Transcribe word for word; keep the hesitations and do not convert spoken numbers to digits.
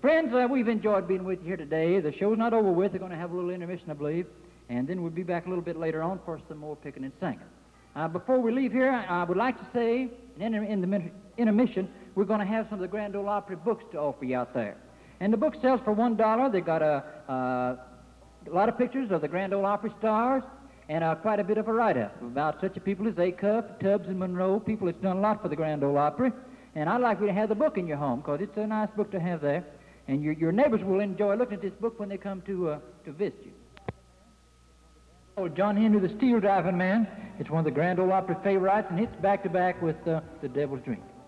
friends, uh, we've enjoyed being with you here today. The show's not over with. They're going to have a little intermission, I believe, and then we'll be back a little bit later on for some more picking and singing. Uh, before we leave here, I would like to say, in, in the intermission, we're going to have some of the Grand Ole Opry books to offer you out there. And the book sells for one dollar. They've got a, uh, a lot of pictures of the Grand Ole Opry stars and uh, quite a bit of a write-up about such a people as Acuff, Tubbs, and Monroe, people that's done a lot for the Grand Ole Opry. And I'd like you to have the book in your home because it's a nice book to have there. And your, your neighbors will enjoy looking at this book when they come to, uh, to visit you. Oh, John Henry, the Steel Driving Man. It's one of the Grand Ole Opry favorites, and it's back-to-back with uh, The Devil's Drink.